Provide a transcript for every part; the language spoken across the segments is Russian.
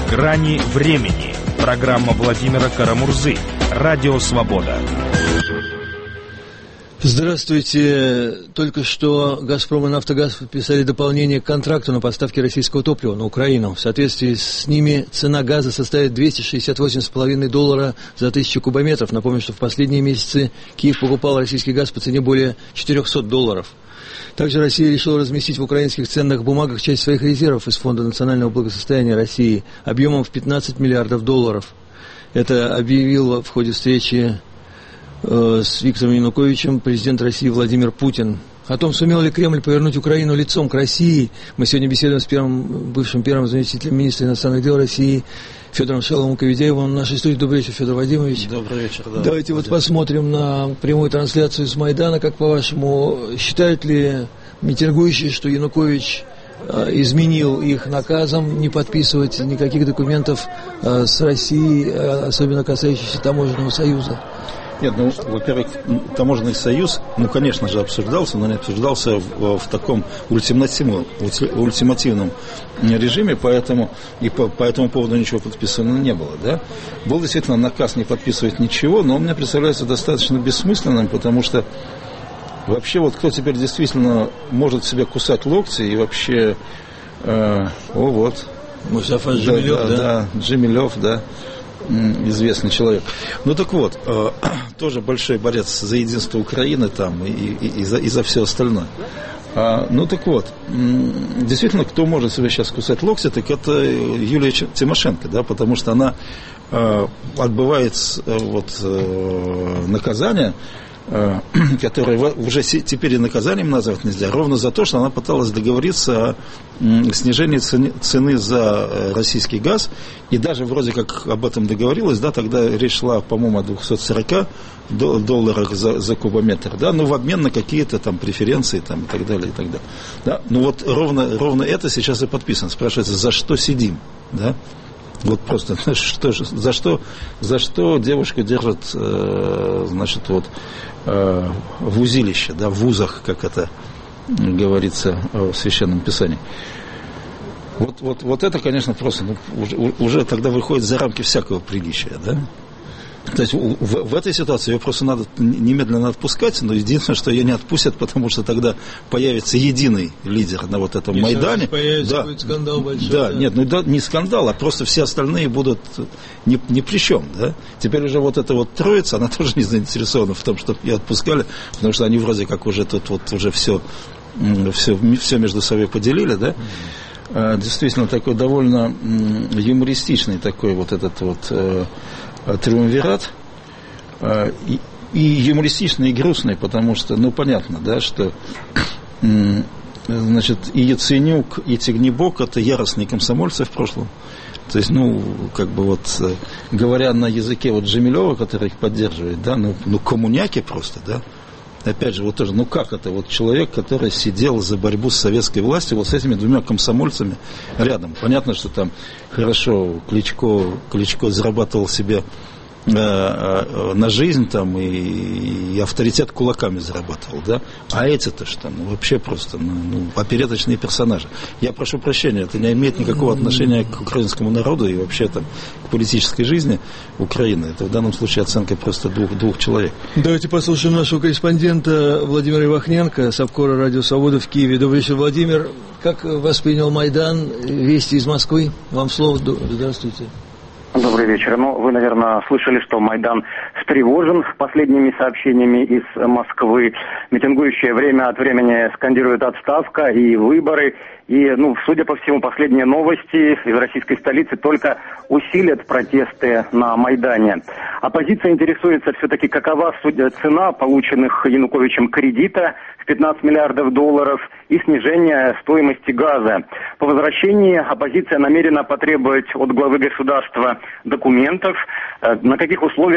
Грани времени. Программа Владимира Карамурзы. Радио Свобода. Здравствуйте. Только что «Газпром» и «Нафтогаз» подписали дополнение к контракту на поставки российского топлива на Украину. В соответствии с ними цена газа составит $268,5 за 1000 кубометров. Напомню, что в последние месяцы Киев покупал российский газ по цене более $400. Также Россия решила разместить в украинских ценных бумагах часть своих резервов из Фонда национального благосостояния России объемом в $15 миллиардов. Это объявил в ходе встречи с Виктором Януковичем президент России Владимир Путин. О том, сумел ли Кремль повернуть Украину лицом к России, мы сегодня беседуем с бывшим первым заместителем министра иностранных дел России Федором Шаломом-Кавидеевым. В нашей студии. Добрый вечер, Федор Вадимович. Добрый вечер. Да. Давайте вот посмотрим на прямую трансляцию с Майдана. Как по-вашему, считают ли митингующие, что Янукович изменил их наказом не подписывать никаких документов с Россией, особенно касающихся таможенного союза? Нет, во-первых, таможенный союз, конечно же, обсуждался, но не обсуждался в таком ультимативном режиме, поэтому и по этому поводу ничего подписано не было, да. Был действительно наказ не подписывать ничего, но он мне представляется достаточно бессмысленным, потому что вообще вот кто теперь действительно может себе кусать локти и вообще, Мустафа Джемилев, да, Джемилев, да. Известный человек. Так вот, тоже большой борец за единство Украины там и за все остальное. Так вот, действительно, кто может себе сейчас кусать локти, так это Юлия Тимошенко, да, потому что она отбывает наказание, которое уже теперь и наказанием назвать нельзя, ровно за то, что она пыталась договориться о снижении цены за российский газ, и даже вроде как об этом договорилась, да, тогда речь шла, по-моему, о $240 за кубометр, да, в обмен на какие-то там преференции там, и так далее, и так далее. Да. Ровно это сейчас и подписано. Спрашивается, за что сидим, да? Вот просто, за что девушку держат, в узилище, да, в вузах, как это говорится в Священном Писании. Вот это, конечно, просто, уже тогда выходит за рамки всякого приличия, да. То есть в этой ситуации ее просто надо немедленно отпускать, но единственное, что ее не отпустят, потому что тогда появится единый лидер на вот этом Майдане. Появится будет скандал большой. Да, нет, не скандал, а просто все остальные будут ни при чем, да. Теперь уже вот эта вот троица, она тоже не заинтересована в том, чтобы ее отпускали, потому что они вроде как уже тут уже все между собой поделили, да. Действительно, такой довольно юмористичный такой вот этот вот триумвират, и юмористичный, и грустный, потому что, понятно, да, что, и Яценюк, и Тягнебок – это яростные комсомольцы в прошлом. То есть, говоря на языке Джемилева, который их поддерживает, да, коммуняки просто, да. Опять же, тоже, как это, человек, который сидел за борьбу с советской властью, с этими двумя комсомольцами рядом. Понятно, что там хорошо Кличко зарабатывал себе на жизнь там и авторитет кулаками зарабатывал, да. А эти-то что, вообще просто, опереточные персонажи. Я прошу прощения, это не имеет никакого отношения к украинскому народу и вообще там к политической жизни Украины. Это в данном случае оценка просто двух человек. Давайте послушаем нашего корреспондента Владимира Ивахненко, Совкора Радио Свобода в Киеве. Добрый вечер, Владимир. Как воспринял Майдан? Вести из Москвы. Вам слово. Здравствуйте. Добрый вечер. Вы, наверное, слышали, что Майдан встревожен последними сообщениями из Москвы. Митингующие время от времени скандируют «отставка» и «выборы». И, судя по всему, последние новости из российской столицы только усилят протесты на Майдане. Оппозиция интересуется все-таки, какова цена полученных Януковичем кредита в $15 миллиардов и снижение стоимости газа. По возвращении оппозиция намерена потребовать от главы государства документов, на каких условиях все-таки он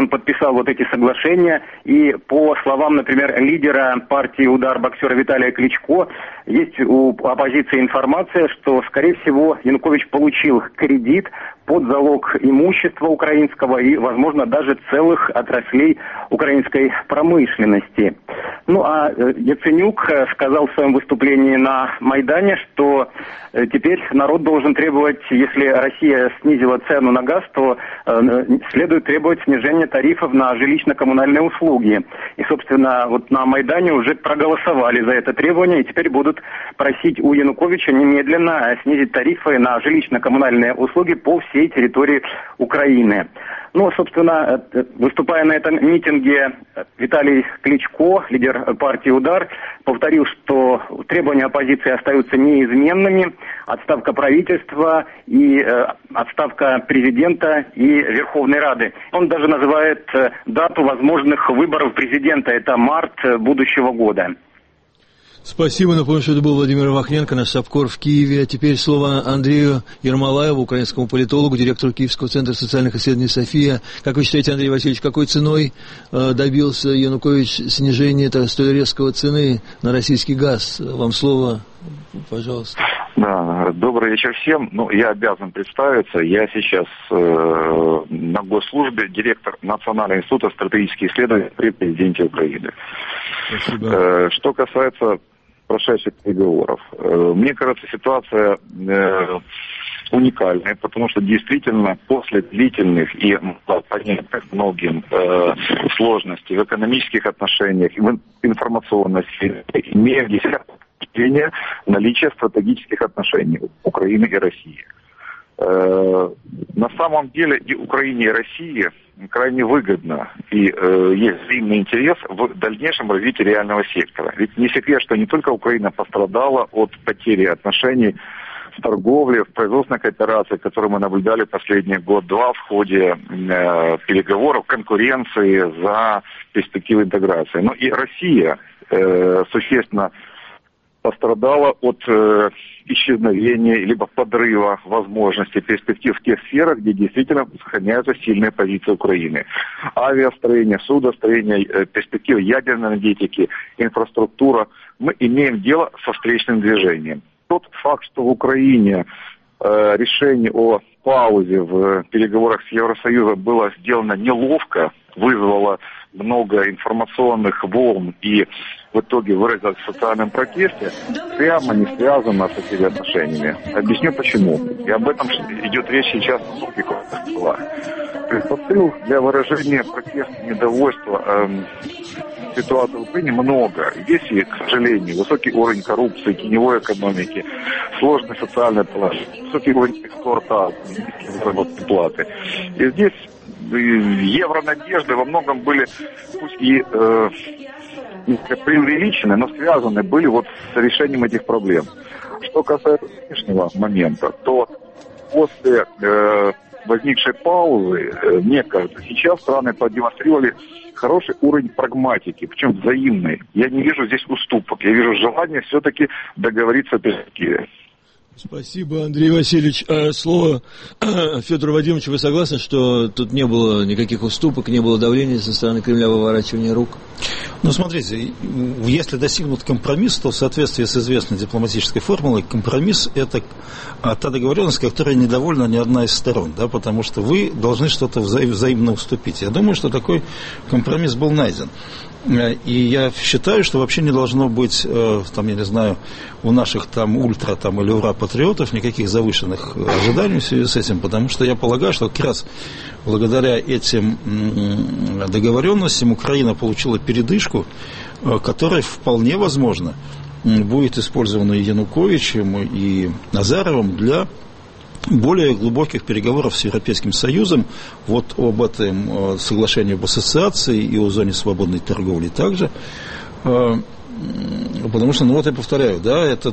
он подписал вот эти соглашения, и по словам, например, лидера партии «Удар» боксера Виталия Кличко, есть у оппозиции информация, что, скорее всего, Янукович получил кредит под залог имущества украинского и, возможно, даже целых отраслей украинской промышленности. Ну, а Яценюк сказал в своем выступлении на Майдане, что теперь народ должен требовать, если Россия снизила цену на газ, то следует требовать снижения тарифов на жилищно-коммунальные услуги. И, собственно, вот на Майдане уже проголосовали за это требование, и теперь будут просить у Януковича немедленно снизить тарифы на жилищно-коммунальные услуги по всей территории Украины. Ну, собственно, выступая на этом митинге, Виталий Кличко, лидер партии «Удар», повторил, что требования оппозиции остаются неизменными. Отставка правительства и отставка президента и Верховной Рады. Он даже называет дату возможных выборов президента. Это март будущего года. Спасибо. Напомню, что это был Владимир Вахненко, наш САПКОР в Киеве. А теперь слово Андрею Ермолаеву, украинскому политологу, директору Киевского центра социальных исследований «София». Как вы считаете, Андрей Васильевич, какой ценой добился Янукович снижения столь резкого цены на российский газ? Вам слово, пожалуйста. Да, добрый вечер всем. Ну, я обязан представиться. Я сейчас на госслужбе, директор Национального института стратегических исследований при президенте Украины. Спасибо. Что касается прошедших переговоров, мне кажется, ситуация уникальная, потому что действительно после длительных и понятных многим сложностей в экономических отношениях, в информационной сфере, имеем наличие стратегических отношений Украины и России. На самом деле и Украине, и России крайне выгодно и есть взаимный интерес в дальнейшем развитии реального сектора. Ведь не секрет, что не только Украина пострадала от потери отношений в торговле, в производственной кооперации, которую мы наблюдали последний год-два в ходе переговоров, конкуренции за перспективы интеграции. Но и Россия существенно пострадала от исчезновения либо подрыва возможностей, перспектив в тех сферах, где действительно сохраняются сильные позиции Украины. Авиастроение, судостроение, перспективы ядерной энергетики, инфраструктура. Мы имеем дело со встречным движением. Тот факт, что в Украине решение о паузе в переговорах с Евросоюзом было сделано неловко, вызвало много информационных волн и в итоге выразилось в социальном протесте, прямо не связано с этими отношениями. Объясню почему. И об этом идет речь сейчас в других словах. Предпосыл для выражения протеста, недовольства ситуации в Украине много. Есть и, к сожалению, высокий уровень коррупции, теневой экономики, сложное социальное положение, высокий уровень экспорта, низкие заработные платы. И здесь евронадежды во многом были, пусть и преувеличены, но связаны были вот с решением этих проблем. Что касается нынешнего момента, то после возникшей паузы, мне кажется, сейчас страны продемонстрировали хороший уровень прагматики, причем взаимный. Я не вижу здесь уступок, я вижу желание все-таки договориться о перспективе. Спасибо, Андрей Васильевич. Слово Федору Вадимовичу. Вы согласны, что тут не было никаких уступок, не было давления со стороны Кремля, выворачивания рук? Ну, смотрите, если достигнут компромисс, то в соответствии с известной дипломатической формулой, компромисс – это та договоренность, которой недовольна ни одна из сторон, да, потому что вы должны что-то взаимно уступить. Я думаю, что такой компромисс был найден. И я считаю, что вообще не должно быть, там, я не знаю, у наших там ультра там, или ура-патриотов никаких завышенных ожиданий в связи с этим, потому что я полагаю, что как раз благодаря этим договоренностям Украина получила передышку, которая вполне возможно будет использована и Януковичем, и Азаровым для более глубоких переговоров с Европейским Союзом вот об этом соглашении об ассоциации и о зоне свободной торговли также. Потому что, ну вот я повторяю, да, этот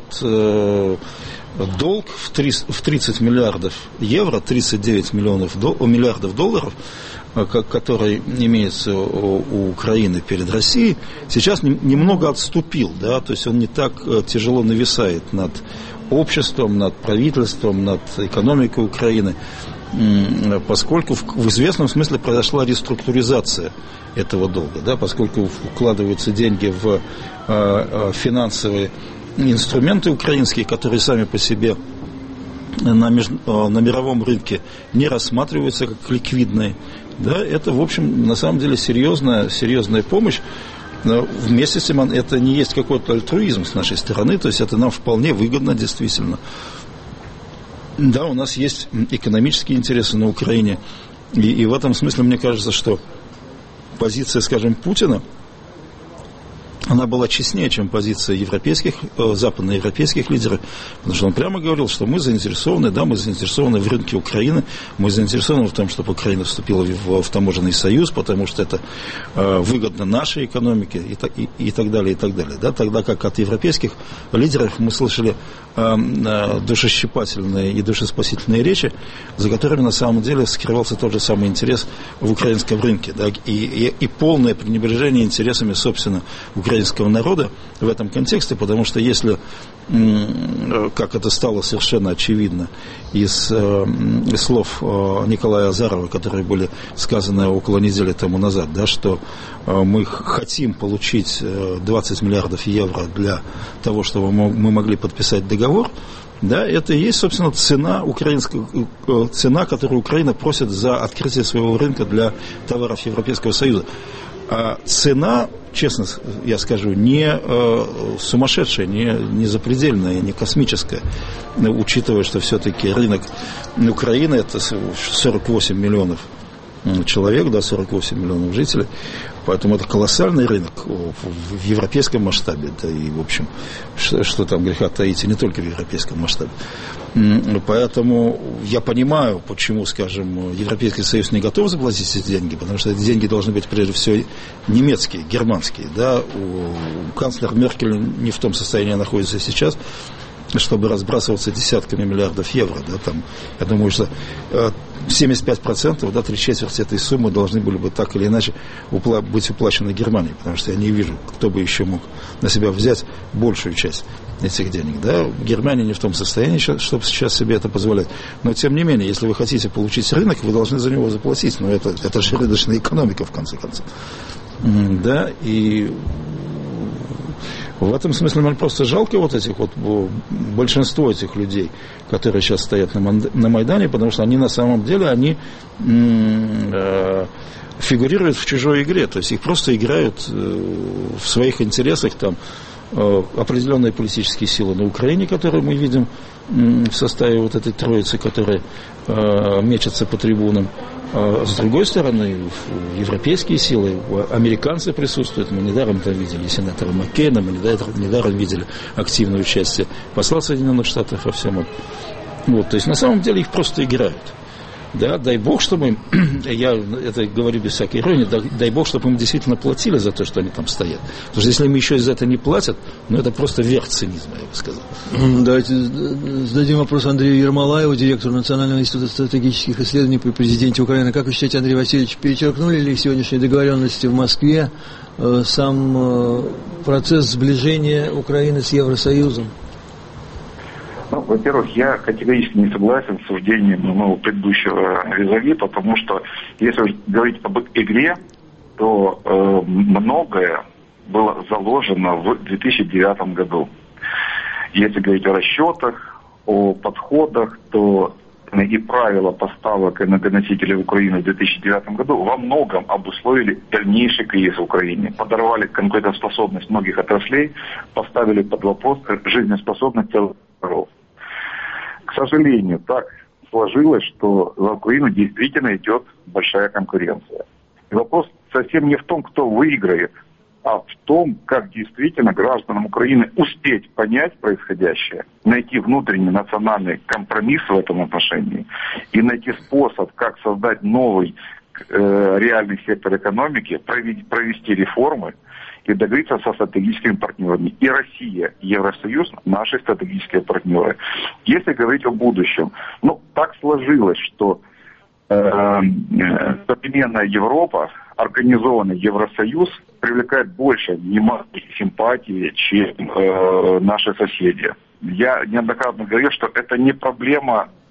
долг в 30 миллиардов евро, 39 миллиардов долларов, который имеется у Украины перед Россией, сейчас немного отступил, да, то есть он не так тяжело нависает над обществом, над правительством, над экономикой Украины. поскольку в известном смысле произошла реструктуризация этого долга, да, поскольку вкладываются деньги в финансовые инструменты украинские, которые сами по себе на мировом рынке не рассматриваются как ликвидные. Да, это, в общем, на самом деле серьезная помощь. Но вместе с тем это не есть какой-то альтруизм с нашей стороны, то есть это нам вполне выгодно действительно. Да, у нас есть экономические интересы на Украине, и в этом смысле мне кажется, что позиция, скажем, Путина, она была честнее, чем позиция западноевропейских лидеров, потому что он прямо говорил, что мы заинтересованы в рынке Украины, мы заинтересованы в том, чтобы Украина вступила в таможенный союз, потому что это выгодно нашей экономике и так далее, и так далее. Да? Тогда как от европейских лидеров мы слышали душещипательные и душеспасительные речи, за которыми на самом деле скрывался тот же самый интерес в украинском рынке, да? и полное пренебрежение интересами, собственно, украинского народа в этом контексте, потому что если, как это стало совершенно очевидно из слов Николая Азарова, которые были сказаны около недели тому назад, да, что мы хотим получить 20 миллиардов евро для того, чтобы мы могли подписать договор, да, это и есть, собственно, цена, которую Украина просит за открытие своего рынка для товаров Европейского Союза. А цена, честно я скажу, не сумасшедшая, не запредельная, не космическая, учитывая, что все-таки рынок Украины это 48 миллионов человек, да, 48 миллионов жителей, поэтому это колоссальный рынок в европейском масштабе, да, и, в общем, что там греха таить, и не только в европейском масштабе. Поэтому я понимаю, почему, скажем, Европейский Союз не готов заплатить эти деньги, потому что эти деньги должны быть, прежде всего, немецкие, германские, да, канцлер Меркель не в том состоянии находится сейчас, чтобы разбрасываться десятками миллиардов евро, да, там, я думаю, что 75%, да, 3/4 этой суммы должны были бы так или иначе быть уплачены Германии, потому что я не вижу, кто бы еще мог на себя взять большую часть этих денег, да. Германия не в том состоянии, чтобы сейчас себе это позволять, но тем не менее, если вы хотите получить рынок, вы должны за него заплатить, но это же рыночная экономика, в конце концов, да, и в этом смысле мне просто жалко вот этих вот, большинство этих людей, которые сейчас стоят на Майдане, потому что они на самом деле, они фигурируют в чужой игре, то есть их просто играют в своих интересах там определенные политические силы на Украине, которые мы видим в составе вот этой троицы, которые мечутся по трибунам. А с другой стороны, европейские силы, американцы присутствуют. Мы недаром там видели сенатора Маккейна, мы недаром видели активное участие посла Соединенных Штатов во всем этом. Вот, то есть на самом деле их просто играют. Да, дай бог, чтобы им, я это говорю без всякой иронии, дай бог, чтобы им действительно платили за то, что они там стоят. Потому что если им еще за это не платят, ну это просто верх цинизма, я бы сказал. Давайте зададим вопрос Андрею Ермолаеву, директору Национального института стратегических исследований при президенте Украины. Как вы считаете, Андрей Васильевич, перечеркнули ли сегодняшние договоренности в Москве сам процесс сближения Украины с Евросоюзом? Ну, во-первых, я категорически не согласен с суждением моего предыдущего визави, потому что если говорить об игре, то многое было заложено в 2009 году. Если говорить о расчетах, о подходах, то и правила поставок энергоносителей в Украину в 2009 году во многом обусловили дальнейший кризис в Украине. Подорвали конкурентоспособность многих отраслей, поставили под вопрос жизнеспособность целых миров. К сожалению, так сложилось, что в Украину действительно идет большая конкуренция. И вопрос совсем не в том, кто выиграет, а в том, как действительно гражданам Украины успеть понять происходящее, найти внутренний национальный компромисс в этом отношении и найти способ, как создать новый реальный сектор экономики, провести реформы и договориться со стратегическими партнерами. И Россия, и Евросоюз – наши стратегические партнеры. Если говорить о будущем, ну, так сложилось, что современная Европа, организованный Евросоюз привлекает больше внимания и симпатии, чем наши соседи. Я неоднократно говорил, что это не проблема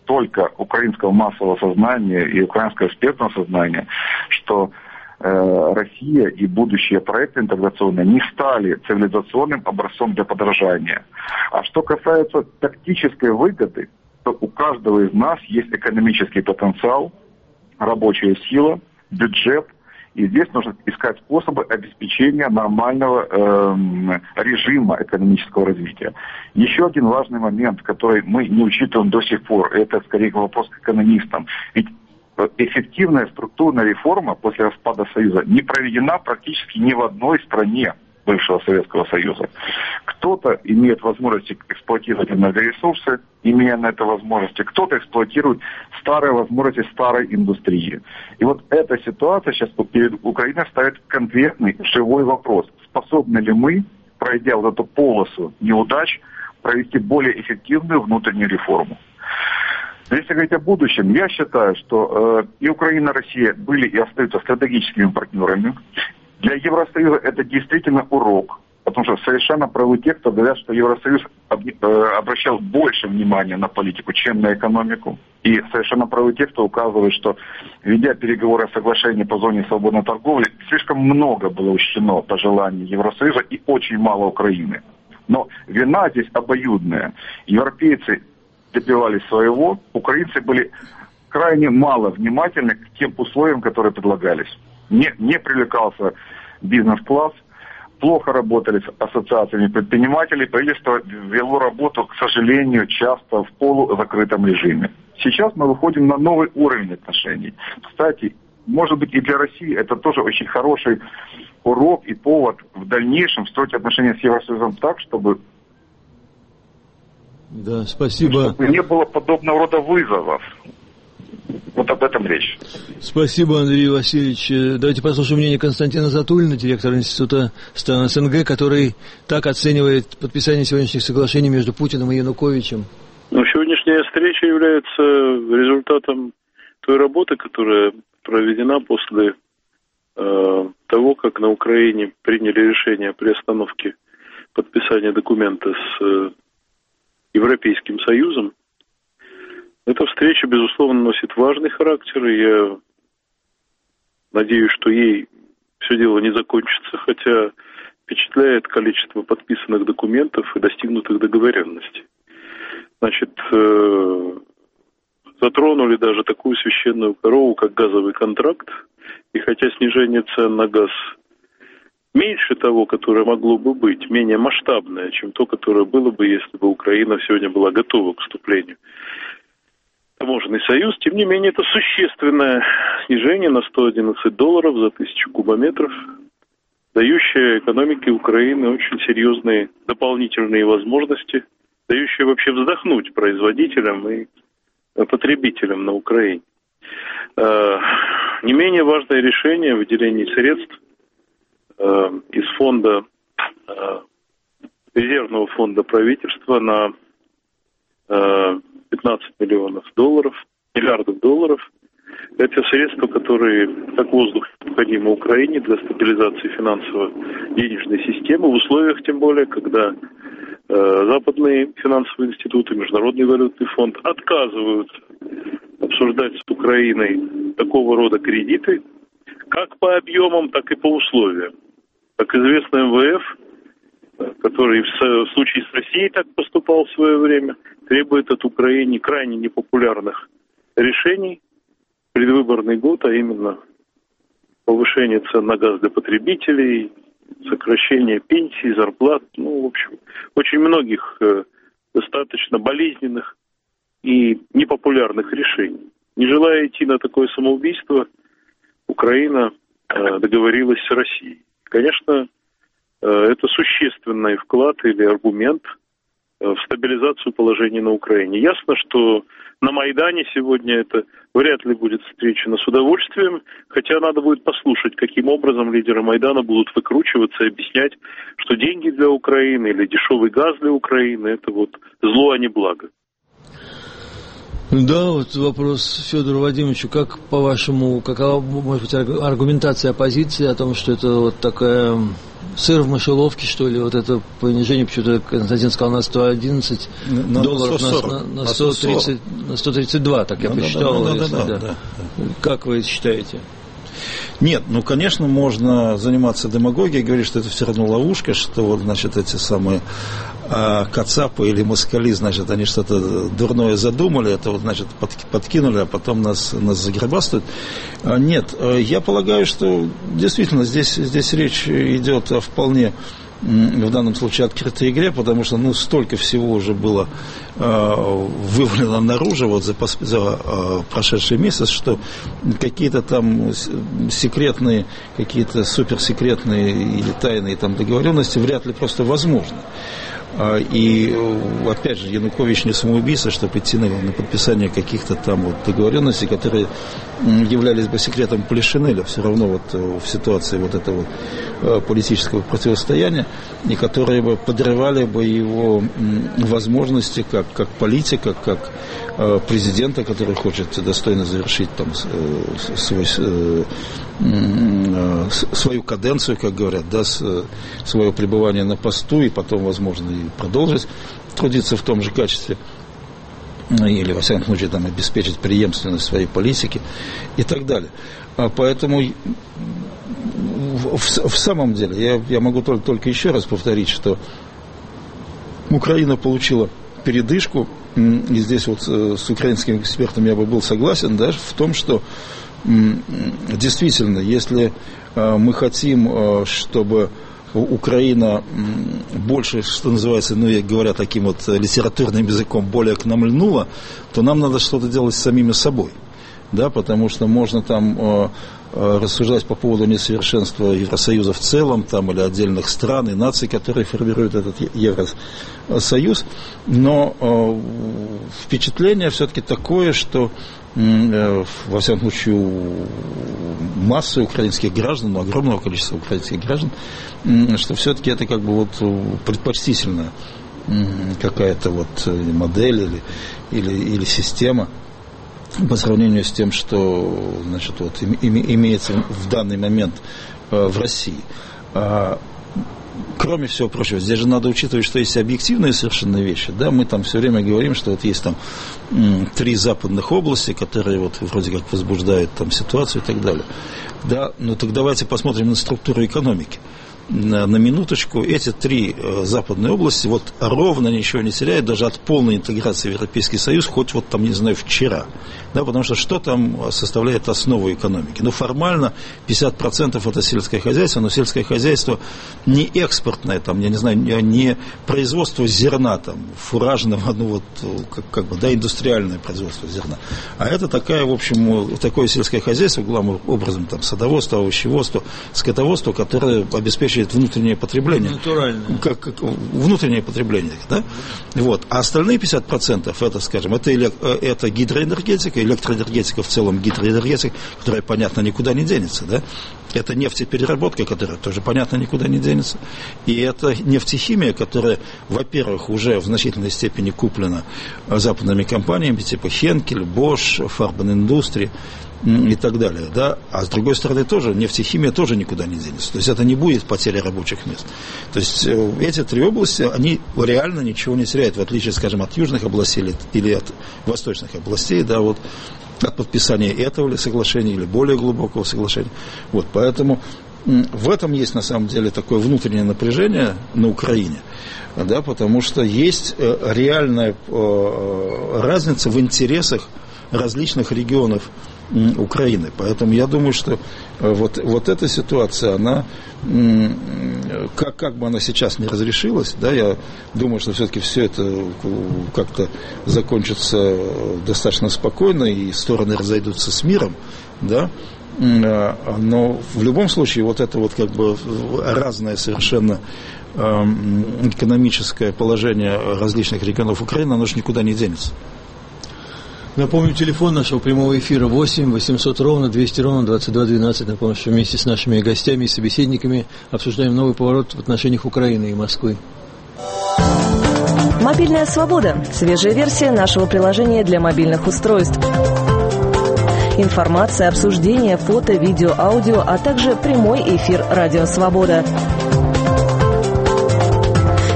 только украинского массового сознания и украинского экспертного сознания, что Россия и будущие проекты интеграционные не стали цивилизационным образцом для подражания. А что касается тактической выгоды, то у каждого из нас есть экономический потенциал, рабочая сила, бюджет, и здесь нужно искать способы обеспечения нормального режима экономического развития. Еще один важный момент, который мы не учитываем до сих пор, это скорее вопрос к экономистам. Ведь эффективная структурная реформа после распада Союза не проведена практически ни в одной стране бывшего Советского Союза. Кто-то имеет возможность эксплуатировать энергоресурсы, имея на это возможности, кто-то эксплуатирует старые возможности старой индустрии. И вот эта ситуация сейчас перед Украиной ставит конкретный живой вопрос. Способны ли мы, пройдя вот эту полосу неудач, провести более эффективную внутреннюю реформу? Если говорить о будущем, я считаю, что и Украина, и Россия были и остаются стратегическими партнерами. Для Евросоюза это действительно урок, потому что совершенно правы те, кто говорят, что Евросоюз обращал больше внимания на политику, чем на экономику. И совершенно правы те, кто указывает, что, ведя переговоры о соглашении по зоне свободной торговли, слишком много было учтено пожеланий Евросоюза и очень мало Украины. Но вина здесь обоюдная. Европейцы добивались своего, украинцы были крайне мало внимательны к тем условиям, которые предлагались. Не привлекался бизнес-класс, плохо работали с ассоциациями предпринимателей, правительство вело работу, к сожалению, часто в полузакрытом режиме. Сейчас мы выходим на новый уровень отношений. Кстати, может быть, и для России это тоже очень хороший урок и повод в дальнейшем строить отношения с Евросоюзом так, чтобы спасибо. Чтобы не было подобного рода вызовов. Вот об этом речь. Спасибо, Андрей Васильевич. Давайте послушаем мнение Константина Затулина, директора Института стран СНГ, который так оценивает подписание сегодняшних соглашений между Путиным и Януковичем. Сегодняшняя встреча является результатом той работы, которая проведена после того, как на Украине приняли решение о приостановке подписания документа с Европейским Союзом. Эта встреча, безусловно, носит важный характер, и я надеюсь, что ей все дело не закончится, хотя впечатляет количество подписанных документов и достигнутых договоренностей. Значит, затронули даже такую священную корову, как газовый контракт, и хотя снижение цен на газ меньше того, которое могло бы быть, менее масштабное, чем то, которое было бы, если бы Украина сегодня была готова к вступлению в таможенный союз, тем не менее это существенное снижение на $111 за 1000 кубометров, дающее экономике Украины очень серьезные дополнительные возможности, дающее вообще вздохнуть производителям и потребителям на Украине. Не менее важное решение о выделении средств из фонда, резервного фонда правительства на 15 миллиардов долларов. Это средства, которые, как воздух, необходимы Украине для стабилизации финансово-денежной системы, в условиях, тем более, когда западные финансовые институты, Международный валютный фонд отказываются обсуждать с Украиной такого рода кредиты, как по объемам, так и по условиям. Как известно, МВФ, который в случае с Россией так поступал в свое время, требует от Украины крайне непопулярных решений в предвыборный год, а именно повышение цен на газ для потребителей, сокращение пенсий, зарплат, в общем, очень многих достаточно болезненных и непопулярных решений. Не желая идти на такое самоубийство, Украина договорилась с Россией. Конечно, это существенный вклад или аргумент в стабилизацию положения на Украине. Ясно, что на Майдане сегодня это вряд ли будет встречено с удовольствием, хотя надо будет послушать, каким образом лидеры Майдана будут выкручиваться и объяснять, что деньги для Украины или дешевый газ для Украины – это зло, а не благо. Да, вопрос Федору Вадимовичу, как, по-вашему, какова может быть аргументация оппозиции о том, что это такая сыр в мышеловке, что ли, вот это понижение, почему-то Константин сказал на 111 долларов, на 130, на 132, так я посчитал. Да. Как вы считаете? Нет, ну, конечно, можно заниматься демагогией, говорить, что это все равно ловушка, что вот, значит, эти самые кацапы или москали, значит, они что-то дурное задумали, это вот, значит, подкинули, а потом нас загробастают. Нет, я полагаю, что действительно здесь речь идет о вполне, в данном случае, открытой игре, потому что, ну, столько всего уже было вывалено наружу вот за прошедший месяц, что какие-то там секретные, какие-то суперсекретные или тайные там договоренности вряд ли просто возможны. И, опять же, Янукович не самоубийца, чтобы идти на подписание каких-то там вот договоренностей, которые являлись бы секретом Полишинеля, все равно вот в ситуации вот этого политического противостояния, и которые бы подрывали бы его возможности как политика, как президента, который хочет достойно завершить там свою каденцию, как говорят, да, свое пребывание на посту, и потом, возможно, и продолжить трудиться в том же качестве, или, во всяком случае, там, обеспечить преемственность своей политики и так далее. Поэтому в самом деле я могу только еще раз повторить, что Украина получила передышку, и здесь вот с украинскими экспертами я бы был согласен, да, в том, что действительно, если мы хотим, чтобы Украина больше, что называется, ну, говоря таким вот литературным языком, более к нам льнула, то нам надо что-то делать с самими собой, да, потому что можно там рассуждать по поводу несовершенства Евросоюза в целом, там, или отдельных стран и наций, которые формируют этот Евросоюз, но впечатление все-таки такое, что во всяком случае у массы украинских граждан, огромного количества украинских граждан, что все-таки это как бы вот предпочтительная какая-то вот модель или система по сравнению с тем, что, значит, вот, имеется в данный момент в России. Кроме всего прочего, здесь же надо учитывать, что есть объективные совершенно вещи. Да? Мы там все время говорим, что вот есть там 3 западных области, которые вот вроде как возбуждают там ситуацию и так далее. Да? Ну так давайте посмотрим на структуру экономики. На минуточку, эти 3 западные области вот ровно ничего не теряют даже от полной интеграции в Европейский Союз, хоть вот там, не знаю, вчера. Да, потому что там составляет основу экономики? Ну, формально 50% это сельское хозяйство, но сельское хозяйство не экспортное, там, я не знаю, не производство зерна, там, фуражного, ну вот, как бы, да, индустриальное производство зерна. А это такая, в общем, такое сельское хозяйство, главным образом, там, садоводство, овощеводство, скотоводство, которое обеспечивает внутреннее потребление. Натуральное. Как внутреннее потребление, да? Вот. А остальные 50% это, скажем, это гидроэнергетика, электроэнергетика в целом, гидроэнергетика, которая, понятно, никуда не денется, да? Это нефтепереработка, которая тоже, понятно, никуда не денется. И это нефтехимия, которая, во-первых, уже в значительной степени куплена западными компаниями, типа Хенкель, Bosch, Farben-Industrie и так далее, да, а с другой стороны тоже нефтехимия тоже никуда не денется, то есть это не будет потери рабочих мест, то есть эти 3 области, они реально ничего не теряют, в отличие, скажем, от южных областей или от восточных областей, да, вот, от подписания этого соглашения или более глубокого соглашения, вот, поэтому в этом есть на самом деле такое внутреннее напряжение на Украине, да, потому что есть реальная разница в интересах различных регионов Украины. Поэтому я думаю, что вот эта ситуация, она, как бы она сейчас не разрешилась, да, я думаю, что все-таки все это как-то закончится достаточно спокойно, и стороны разойдутся с миром, да, но в любом случае вот это вот как бы разное совершенно экономическое положение различных регионов Украины, оно же никуда не денется. Напомню, телефон нашего прямого эфира 8 800 ровно 200 ровно 22 12. Напомню, что вместе с нашими гостями и собеседниками обсуждаем новый поворот в отношениях Украины и Москвы. Мобильная свобода. Свежая версия нашего приложения для мобильных устройств. Информация, обсуждение, фото, видео, аудио, а также прямой эфир «Радио Свобода».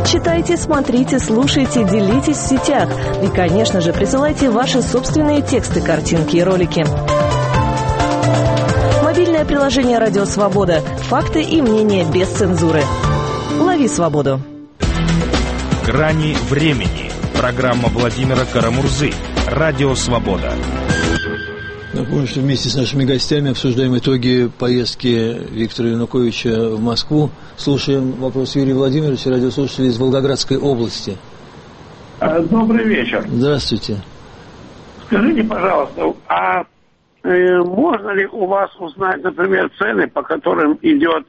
Читайте, смотрите, слушайте, делитесь в сетях. И, конечно же, присылайте ваши собственные тексты, картинки и ролики. Мобильное приложение «Радио Свобода». Факты и мнения без цензуры. Лови свободу. «Грани времени». Программа Владимира Карамурзы. Радио Свобода. Напомню, что вместе с нашими гостями обсуждаем итоги поездки Виктора Януковича в Москву. Слушаем вопрос Юрия Владимировича, радиослушателя из Волгоградской области. Добрый вечер. Здравствуйте. Скажите, пожалуйста, а можно ли у вас узнать, например, цены, по которым идет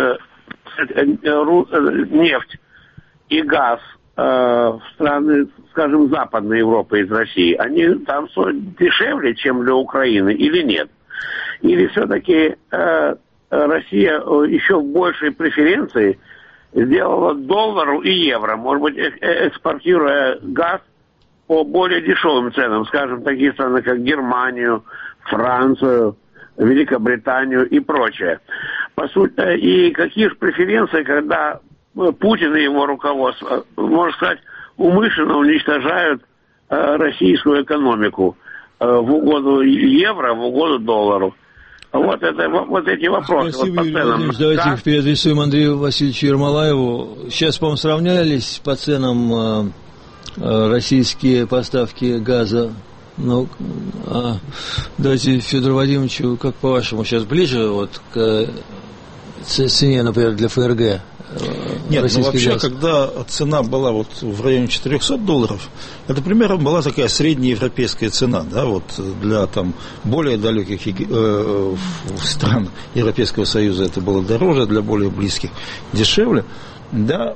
нефть и газ в страны, скажем, Западной Европы из России? Они там дешевле, чем для Украины, или нет? Или все-таки Россия еще большей преференции сделала доллару и евро, может быть, экспортируя газ по более дешевым ценам, скажем, такие страны, как Германию, Францию, Великобританию и прочее. По сути, и какие же преференции, когда Путин и его руководство, можно сказать, умышленно уничтожают российскую экономику в угоду евро, в угоду доллару. Вот эти вопросы. Спасибо, вот Юрий Владимирович. Давайте их переадресуем Андрею Васильевичу Ермолаеву. Сейчас, по-моему, сравнялись по ценам российские поставки газа. Ну, давайте Федору Вадимовичу, как по-вашему, сейчас ближе вот к цене, например, для ФРГ? Нет, ну вообще, газ. Когда цена была вот в районе $400, это примерно была такая среднеевропейская цена, да, вот для там более далеких стран Европейского Союза это было дороже, для более близких дешевле. Да,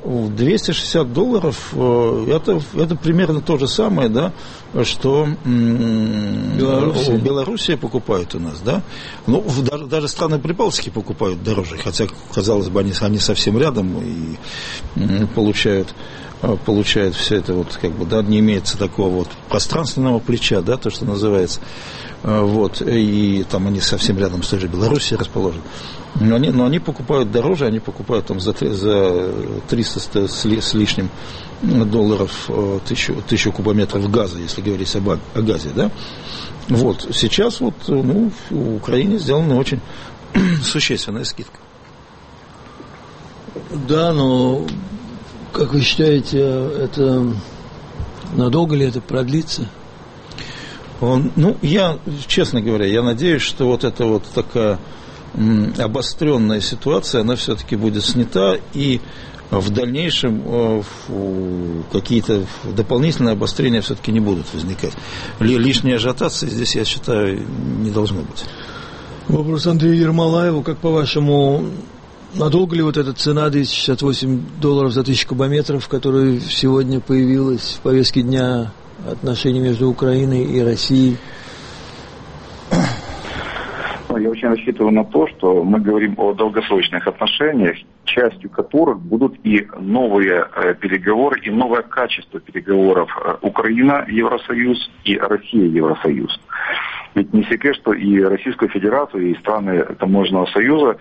$260 это примерно то же самое, да, что Белоруссия покупает у нас, да. Ну, даже страны Прибалтики покупают дороже, хотя, казалось бы, они совсем рядом и получают все это вот, как бы, да, не имеется такого вот пространственного плеча, да, то, что называется. Вот, и там они совсем рядом с той же Белоруссией расположены. Но они покупают дороже, они покупают там за 300 с лишним долларов тысячу кубометров газа, если говорить о газе, да. Вот, сейчас вот, ну, в Украине сделана очень существенная скидка. Да, но, как вы считаете, это надолго ли это продлится? Ну, я, честно говоря, я надеюсь, что вот эта вот такая обостренная ситуация, она все-таки будет снята, и в дальнейшем какие-то дополнительные обострения все-таки не будут возникать. Лишняя ажиотация здесь, я считаю, не должно быть. Вопрос Андрею Ермолаеву. Как по-вашему, надолго ли вот эта цена $268 за 1000 кубометров, которая сегодня появилась в повестке дня отношений между Украиной и Россией? Я очень рассчитываю на то, что мы говорим о долгосрочных отношениях, частью которых будут и новые переговоры, и новое качество переговоров Украина-Евросоюз и Россия-Евросоюз. Ведь не секрет, что и Российскую Федерацию, и страны Таможенного союза,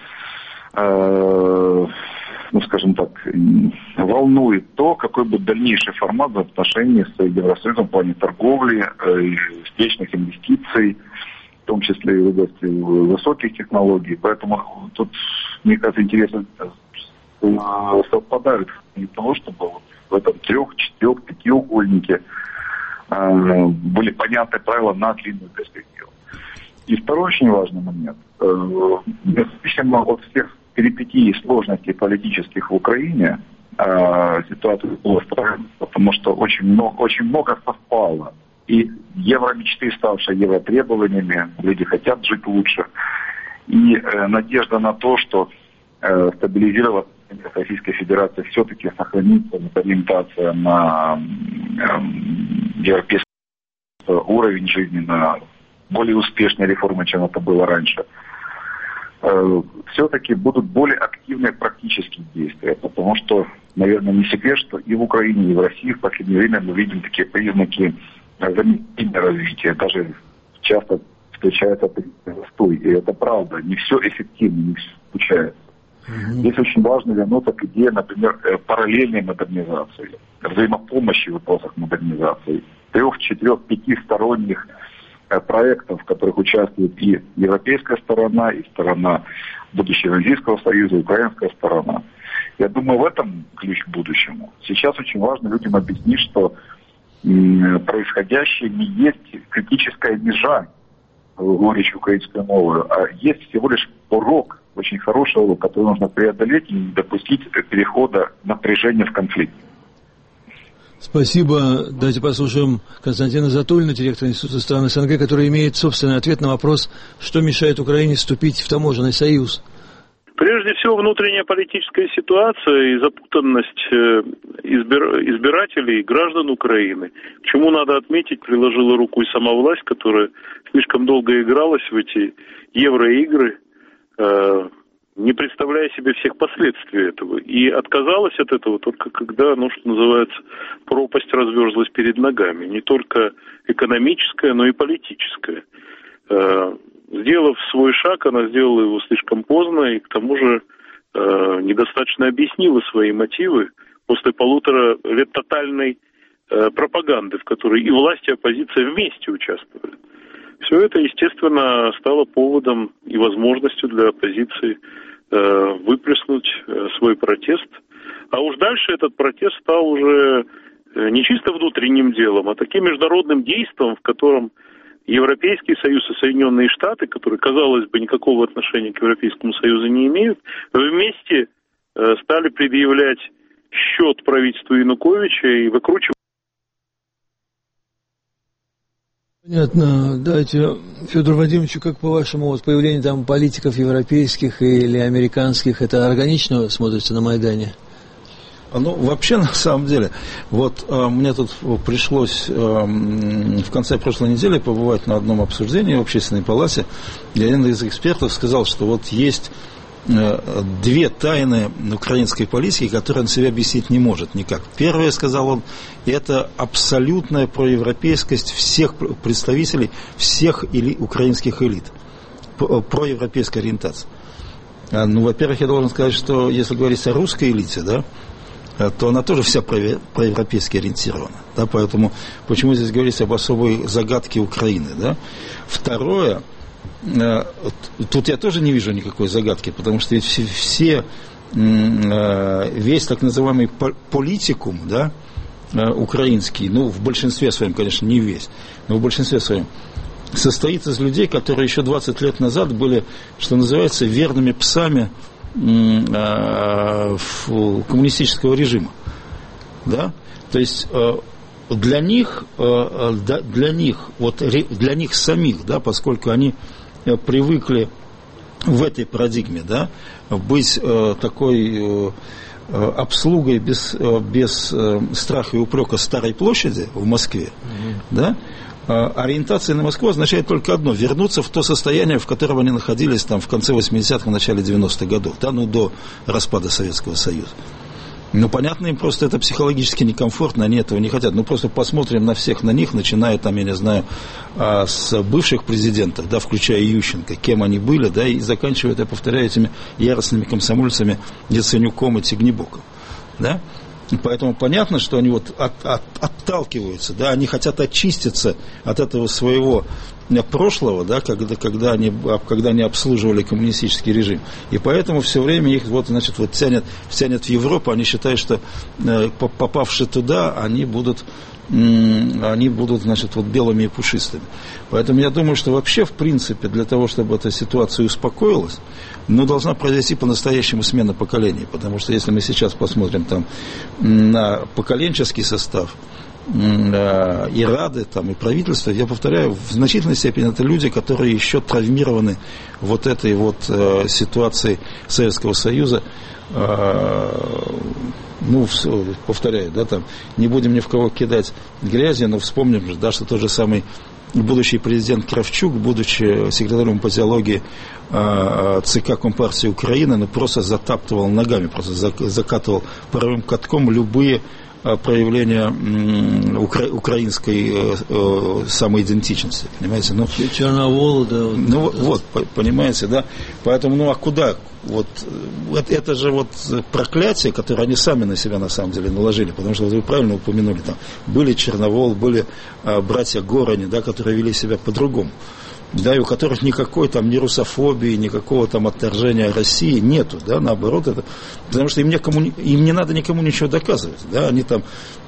ну, скажем так, волнует то, какой будет дальнейший формат в отношении с Евросоюзом в плане торговли, встречных инвестиций, в том числе и в области высоких технологий. Поэтому тут, мне кажется, интересно совпадают для того, чтобы в этом 3-4-5-угольнике были понятны правила на длинную перспективу. И второй очень важный момент. Независимо от всех перипетий и сложностей политических в Украине, ситуация была странная, потому что очень много совпало. И евромечты, ставшие евротребованиями, люди хотят жить лучше. И надежда на то, что стабилизировать Российская Федерация все-таки сохранится, ориентация на европейский уровень жизни, на более успешные реформы, чем это было раньше. Все-таки будут более активные практические действия, потому что, наверное, не секрет, что и в Украине, и в России в последнее время мы видим такие признаки замедления развития, даже часто встречается застой, и это правда, не все эффективно, не все получается. Здесь очень важно вернуться к идее, например, параллельной модернизации, взаимопомощи в вопросах модернизации, 3, 4, 5-сторонних проектов, в которых участвует и европейская сторона, и сторона будущего Российского Союза, и украинская сторона. Я думаю, в этом ключ к будущему. Сейчас очень важно людям объяснить, что происходящее не есть критическая межа, говорящая украинскую мову, а есть всего лишь урок, очень хороший урок, который нужно преодолеть и не допустить перехода напряжения в конфликт. Спасибо. Давайте послушаем Константина Затулина, директора Института стран СНГ, который имеет собственный ответ на вопрос, что мешает Украине вступить в таможенный союз. Прежде всего, внутренняя политическая ситуация и запутанность избирателей и граждан Украины. К чему, надо отметить, приложила руку и сама власть, которая слишком долго игралась в эти евроигры, не представляя себе всех последствий этого. И отказалась от этого только когда, что называется, пропасть разверзлась перед ногами. Не только экономическая, но и политическая. Сделав свой шаг, она сделала его слишком поздно и, к тому же, недостаточно объяснила свои мотивы после 1,5 лет тотальной пропаганды, в которой и власть, и оппозиция вместе участвовали. Все это, естественно, стало поводом и возможностью для оппозиции выплеснуть свой протест. А уж дальше этот протест стал уже не чисто внутренним делом, а таким международным действием, в котором Европейский Союз и Соединенные Штаты, которые, казалось бы, никакого отношения к Европейскому Союзу не имеют, вместе стали предъявлять счет правительству Януковича и выкручивать. Понятно. Давайте, Федору Вадимовичу, как по-вашему, появление там политиков европейских или американских, это органично смотрится на Майдане? Вообще, на самом деле, мне тут пришлось в конце прошлой недели побывать на одном обсуждении в Общественной палате, и один из экспертов сказал, что есть 2 тайны украинской политики, которые он себе объяснить не может никак. Первое, сказал он, это абсолютная проевропейскость всех представителей, всех украинских элит, проевропейская ориентация. Во-первых, я должен сказать, что если говорить о русской элите, то она тоже вся проевропейски ориентирована. Поэтому почему здесь говорить об особой загадке Украины? Второе, тут я тоже не вижу никакой загадки, потому что ведь весь так называемый политикум, украинский, в большинстве своем, конечно, не весь, но в большинстве своем, состоит из людей, которые еще 20 лет назад были, что называется, верными псами коммунистического режима. То есть для них самих, поскольку они привыкли в этой парадигме, быть такой обслугой без страха и упрека Старой площади в Москве, ориентация на Москву означает только одно – вернуться в то состояние, в котором они находились в конце 80-х, в начале 90-х годов, до распада Советского Союза. Понятно, им просто это психологически некомфортно, они этого не хотят. Просто посмотрим на всех на них, начиная с бывших президентов, включая Ющенко, кем они были, и заканчивая, я повторяю, этими яростными комсомольцами Яценюком и Тягнебоком. Поэтому понятно, что они отталкиваются, они хотят очиститься от этого своего прошлого, когда они обслуживали коммунистический режим. И поэтому все время их тянет в Европу, они считают, что попавшие туда, они будут белыми и пушистыми. Поэтому я думаю, что вообще, в принципе, для того, чтобы эта ситуация успокоилась, должна произойти по-настоящему смена поколений. Потому что если мы сейчас посмотрим на поколенческий состав и Рады, и правительства, я повторяю, в значительной степени это люди, которые еще травмированы этой ситуацией Советского Союза. Повторяю, не будем ни в кого кидать грязью, но вспомним, что тот же самый будущий президент Кравчук, будучи секретарем по теологии ЦК Компартии Украины, просто затаптывал ногами, просто закатывал паровым катком любые проявление украинской самоидентичности, понимаете? Ну, Черновол, да. Вот, понимаете, да? Поэтому, а куда? Вот это же вот проклятие, которое они сами на себя на самом деле наложили, потому что вы правильно упомянули, там были Черновол, были братья Горани, да, которые вели себя по-другому. Да, и у которых никакой там ни русофобии, никакого там отторжения России нету, да, наоборот, это, потому что им не надо никому ничего доказывать, да, они там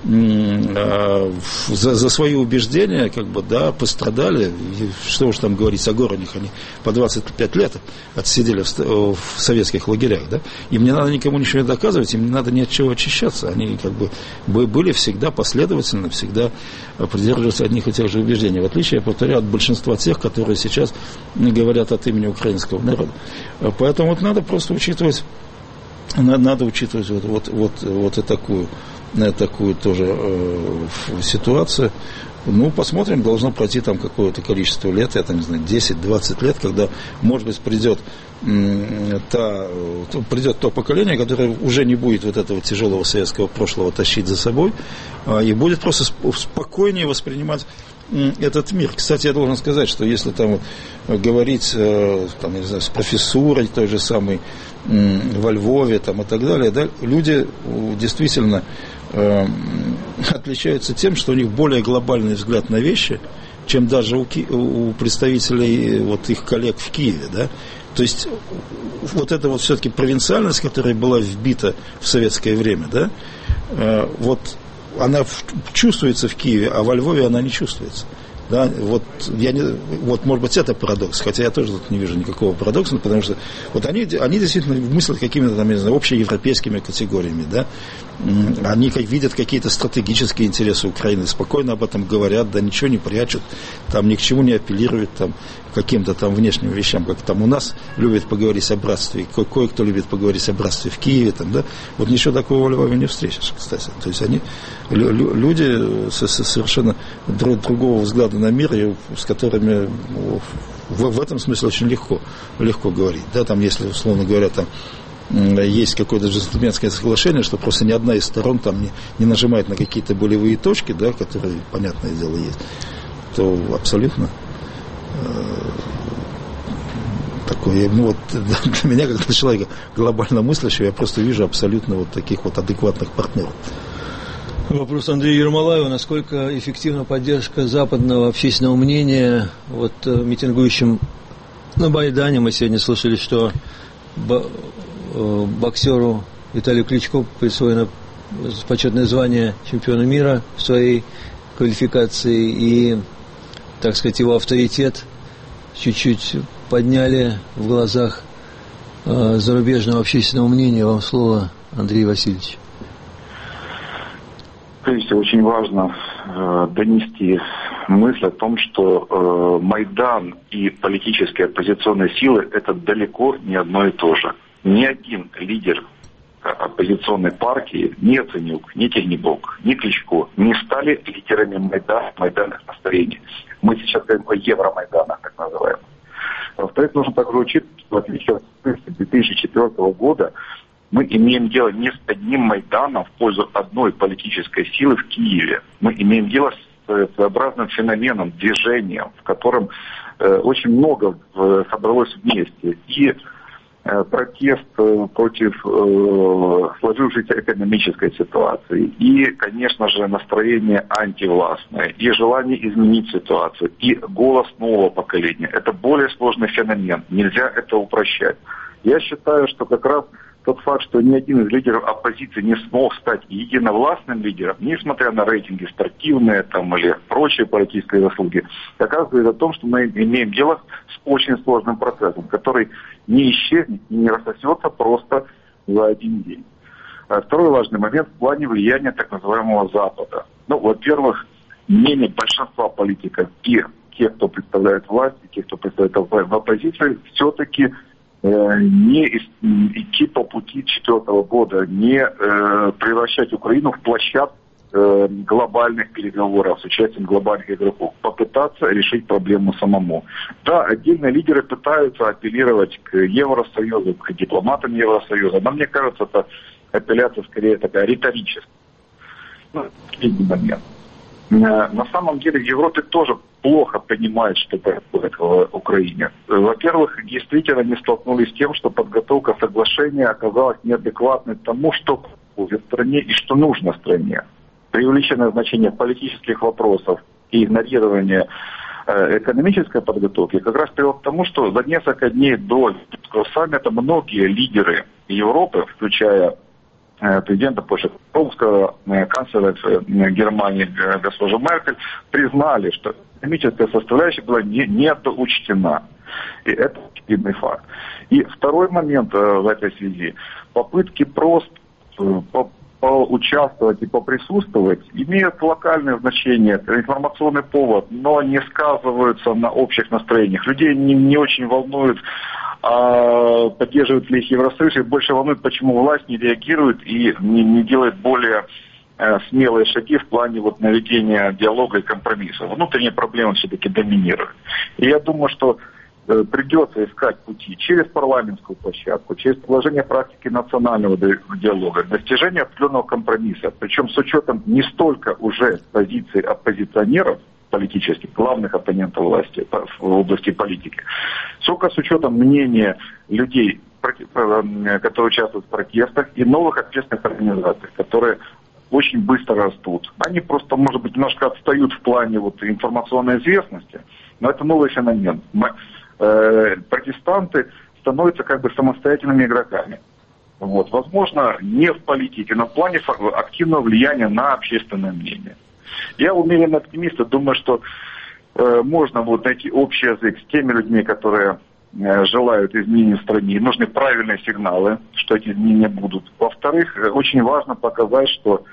за свои убеждения, как бы, да, пострадали, и что уж там говорить о Горанях, они по 25 лет отсидели в советских лагерях, да, им не надо никому ничего доказывать, им не надо ни от чего очищаться, они как бы были всегда последовательны, всегда придерживаются одних и тех же убеждений, в отличие, я повторяю, от большинства тех, которые сейчас говорят от имени украинского народа. Поэтому вот надо просто учитывать, вот и такую тоже ситуацию. Ну, посмотрим, должно пройти там какое-то количество лет, я там не знаю, 10-20 лет, когда, может быть, придет то поколение, которое уже не будет вот этого тяжелого советского прошлого тащить за собой, и будет просто спокойнее воспринимать этот мир. Кстати, я должен сказать, что если там говорить там, не знаю, с профессурой той же самой во Львове там, и так далее, да, люди действительно отличаются тем, что у них более глобальный взгляд на вещи, чем даже у представителей вот их коллег в Киеве, да. То есть вот эта вот все-таки провинциальность, которая была вбита в советское время, да, вот она чувствуется в Киеве, а во Львове она не чувствуется. Да, вот может быть, это парадокс, хотя я тоже тут не вижу никакого парадокса, потому что вот они действительно мыслят какими-то там, я не знаю, общеевропейскими категориями, да, они видят какие-то стратегические интересы Украины, спокойно об этом говорят, да, ничего не прячут, там ни к чему не апеллируют, там, каким-то там внешним вещам, как там у нас любят поговорить о братстве, кое-кто любит поговорить о братстве в Киеве, там, да, вот ничего такого в Львове не встретишь, кстати, то есть они, люди совершенно другого взгляда на мир, и с которыми в этом смысле очень легко говорить, да, там, если, условно говоря, там есть какое-то джентльменское соглашение, что просто ни одна из сторон там не нажимает на какие-то болевые точки, да, которые, понятное дело, есть, то абсолютно такое, ну вот для меня, как для человека глобально мыслящего, я просто вижу абсолютно вот таких вот адекватных партнеров. Вопрос Андрея Ермолаева. Насколько эффективна поддержка западного общественного мнения вот митингующим на Майдане? Мы сегодня слышали, что боксеру Виталию Кличко присвоено почетное звание чемпиона мира в своей квалификации, и, так сказать, его авторитет чуть-чуть подняли в глазах зарубежного общественного мнения. Вам слово, Андрей Васильевич. Прежде очень важно донести мысль о том, что Майдан и политические оппозиционные силы – это далеко не одно и то же. Ни один лидер оппозиционной партии, ни Яценюк, ни Тягнебок, ни Кличко не стали лидерами майданных настроений. Мы сейчас говорим о Евромайданах, так называемых. Во-вторых, нужно также учитывать, что в отличие от 2004 года мы имеем дело не с одним Майданом в пользу одной политической силы в Киеве. Мы имеем дело с своеобразным феноменом, движением, в котором очень много собралось вместе. И протест против сложившейся экономической ситуации, и, конечно же, настроение антивластное, и желание изменить ситуацию, и голос нового поколения. Это более сложный феномен, нельзя это упрощать. Я считаю, что как раз тот факт, что ни один из лидеров оппозиции не смог стать единовластным лидером, несмотря на рейтинги спортивные там, или прочие политические заслуги, как раз говорит о том, что мы имеем дело с очень сложным процессом, который не исчезнет и не рассосется просто за один день. Второй важный момент в плане влияния так называемого Запада. Ну, во-первых, мнение большинства политиков и тех, кто представляет власть, и тех, кто представляет в оппозиции, все-таки не идти по пути 2004 года, не превращать Украину в площадку глобальных переговоров с участием глобальных игроков, попытаться решить проблему самому. Да, отдельные лидеры пытаются апеллировать к Евросоюзу, к дипломатам Евросоюза, но мне кажется, это апелляция скорее такая риторическая. последний момент. На самом деле в Европе тоже плохо понимают, что происходит в Украине. Во-первых, действительно не столкнулись с тем, что подготовка соглашения оказалась неадекватной тому, что происходит в стране и что нужно стране. Преувеличенное значение политических вопросов и игнорирование экономической подготовки как раз привело к тому, что за несколько дней до саммита многие лидеры Европы, включая президента Польши, канцлера Германии госпожу Меркель, признали, что экономическая составляющая была недоучтена. И это очевидный факт. И второй момент в этой связи. Попытки просто поучаствовать и поприсутствовать имеют локальное значение, информационный повод, но не сказываются на общих настроениях. Людей не очень волнует, поддерживают ли их Евросоюз, и больше волнует, почему власть не реагирует и не делает более смелые шаги в плане наведения диалога и компромисса. Внутренние проблемы все-таки доминируют. И я думаю, что придется искать пути через парламентскую площадку, через положение практики национального диалога, достижение определенного компромисса, причем с учетом не столько уже позиций оппозиционеров, политических, главных оппонентов власти в области политики, сколько с учетом мнения людей, которые участвуют в протестах, и новых общественных организаций, которые очень быстро растут. Они просто, может быть, немножко отстают в плане информационной известности, но это новый феномен. Протестанты становятся самостоятельными игроками. Возможно, не в политике, но в плане активного влияния на общественное мнение. Я умеренно оптимист и думаю, что можно найти общий язык с теми людьми, которые желают изменений в стране. Нужны правильные сигналы, что эти изменения будут. Во-вторых, очень важно показать, что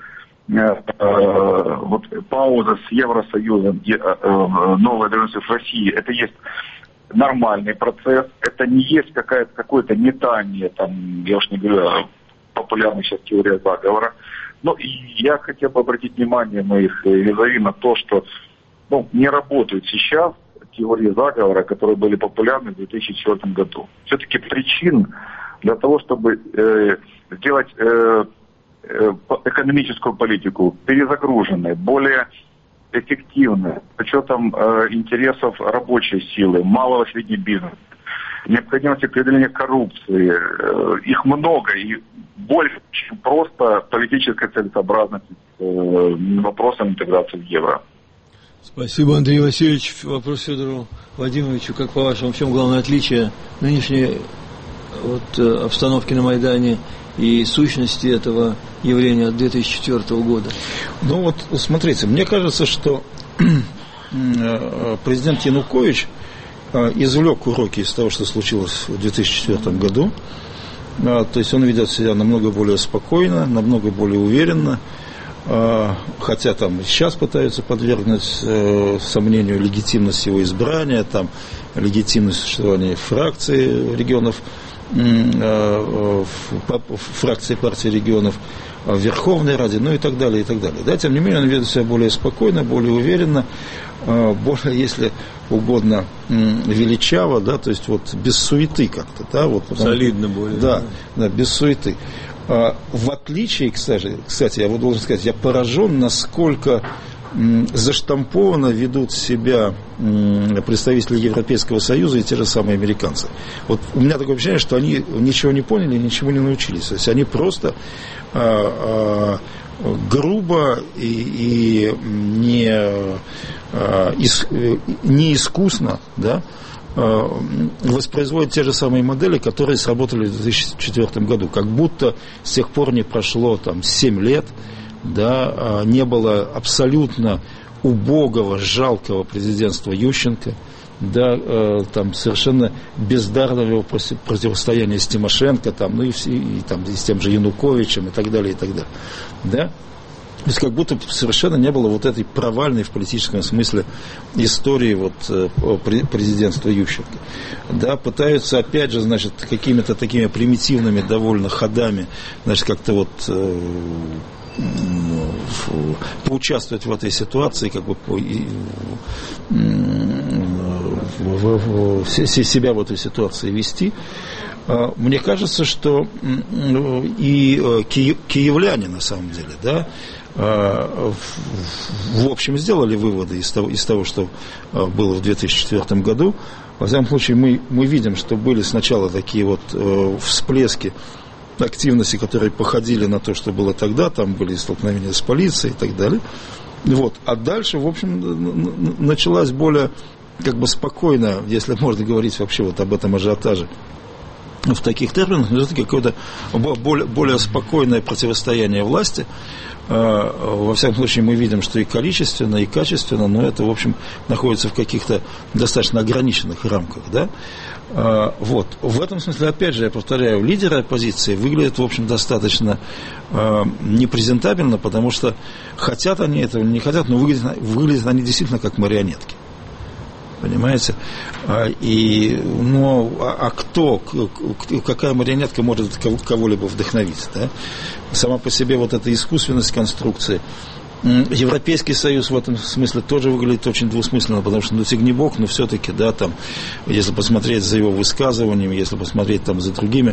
пауза с Евросоюзом и новая договоренность в России, это есть нормальный процесс, это не есть какое-то метание, я уж не говорю о популярной сейчас теории заговора. Но я хотел бы обратить внимание моих визави на то, что не работают сейчас теории заговора, которые были популярны в 2004 году. Все-таки причин для того, чтобы сделать экономическую политику перезагруженной, более эффективной, с учетом интересов рабочей силы, малого и среднего бизнеса, необходимости преодоления коррупции, их много, и больше, чем просто политическая целесообразность вопросом интеграции в евро. Спасибо, Андрей Васильевич. Вопрос Федору Владимировичу. Как по-вашему, в чем главное отличие нынешней обстановки на Майдане и сущности этого явления от 2004 года? Смотрите, мне кажется, что президент Янукович извлек уроки из того, что случилось в 2004 году. То есть он ведет себя намного более спокойно, намного более уверенно, хотя сейчас пытаются подвергнуть сомнению легитимность его избрания, легитимность существования фракции регионов, фракции партии регионов в Верховной Раде, и так далее, и так далее. Тем не менее, он ведет себя более спокойно, более уверенно, более, если угодно, величаво, то есть без суеты как-то, солидно более. Без суеты. В отличие, кстати, я должен сказать, я поражен, насколько заштампованно ведут себя представители Европейского Союза и те же самые американцы. У меня такое впечатление, что они ничего не поняли, ничего не научились. То есть они просто грубо и не искусно, воспроизводят те же самые модели, которые сработали в 2004 году. Как будто с тех пор не прошло 7 лет, не было абсолютно убогого, жалкого президентства Ющенко, совершенно бездарного противостояния с Тимошенко, и с тем же Януковичем и так далее, и так далее. То есть как будто совершенно не было этой провальной в политическом смысле истории президентства Ющенко. Пытаются опять же, какими-то такими примитивными довольно ходами, как-то поучаствовать в этой ситуации, себя в этой ситуации вести. Мне кажется, что и киевляне, на самом деле, в общем сделали выводы из того, что было в 2004 году. Во всяком случае, мы видим, что были сначала такие вот всплески активности, которые походили на то, что было тогда, там были столкновения с полицией и так далее. Вот. А дальше, в общем, началась более как бы спокойно, если можно говорить вообще вот об этом ажиотаже в таких терминах, но все-таки какое-то более спокойное противостояние власти. Во всяком случае, мы видим, что и количественно, и качественно, но это, в общем, находится в каких-то достаточно ограниченных рамках, да. Вот. В этом смысле, опять же, я повторяю, лидеры оппозиции выглядят, в общем, достаточно непрезентабельно, потому что хотят они этого, не хотят, но выглядят они действительно как марионетки. Понимаете? Какая марионетка может кого-либо вдохновить? Да? Сама по себе вот эта искусственность конструкции. Европейский Союз в этом смысле тоже выглядит очень двусмысленно, потому что, фигни бог, но все-таки, да, там, если посмотреть за его высказываниями, если посмотреть там за другими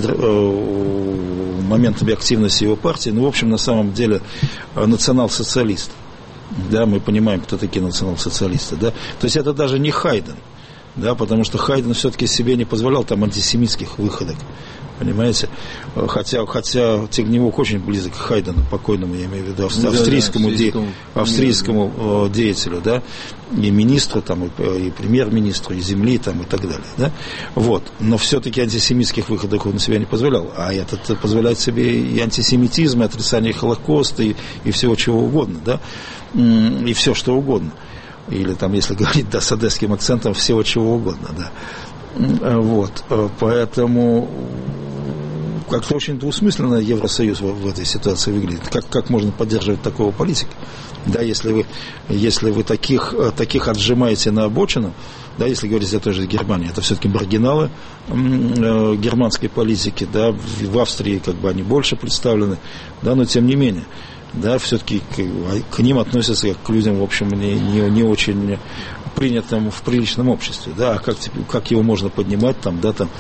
моментами активности его партии, в общем, на самом деле, национал-социалист. Да, мы понимаем, кто такие национал-социалисты, да. То есть это даже не Хайден, да, потому что Хайден все-таки себе не позволял там антисемитских выходок, понимаете. Хотя Тягнебок очень близок к Хайдену, покойному, я имею в виду, австрийскому деятелю, да, и министру, там, и премьер-министру, и земли, там, и так далее, да. Вот. Но все-таки антисемитских выходок он себе не позволял, а этот позволяет себе и антисемитизм, и отрицание Холокоста, и всего чего угодно, да. И все, что угодно. Или там, если говорить, да, с одесским акцентом, всего чего угодно, да. Вот. Поэтому как-то очень двусмысленно Евросоюз в этой ситуации выглядит. Как можно поддерживать такого политика? Да, если вы таких отжимаете на обочину, да, если говорить о той же Германии, это все-таки маргиналы германской политики, да, в Австрии как бы они больше представлены, да, но тем не менее. Да, все-таки к ним относятся как к людям, в общем, не очень принятым в приличном обществе. Да, а как его можно поднимать, там, да, там,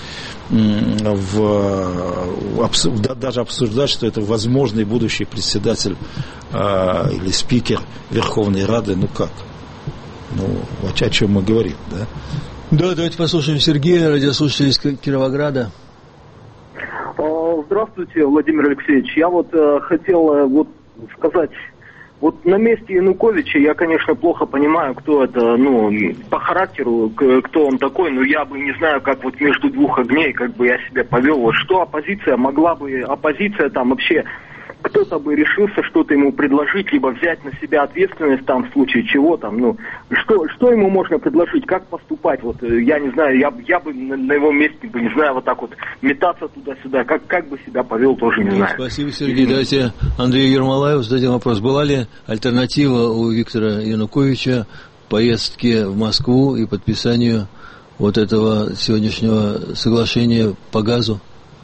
даже обсуждать, что это возможный будущий председатель или спикер Верховной Рады, как? О чем мы говорим, да? Да, давайте послушаем Сергея, радиослушатель из Кировограда. Здравствуйте, Владимир Алексеевич. Я хотел сказать, на месте Януковича я, конечно, плохо понимаю, кто это, по характеру, кто он такой, но я бы не знаю, как между двух огней, как бы я себя повел. Что оппозиция там вообще, кто-то бы решился что-то ему предложить, либо взять на себя ответственность там в случае чего там, что ему можно предложить, как поступать, я не знаю, я бы на его месте бы, не знаю, метаться туда-сюда, как бы себя повел, тоже не знаю. Спасибо, Сергей. Давайте Андрею Ермолаеву зададим вопрос. Была ли альтернатива у Виктора Януковича поездке в Москву и подписанию этого сегодняшнего соглашения по газу?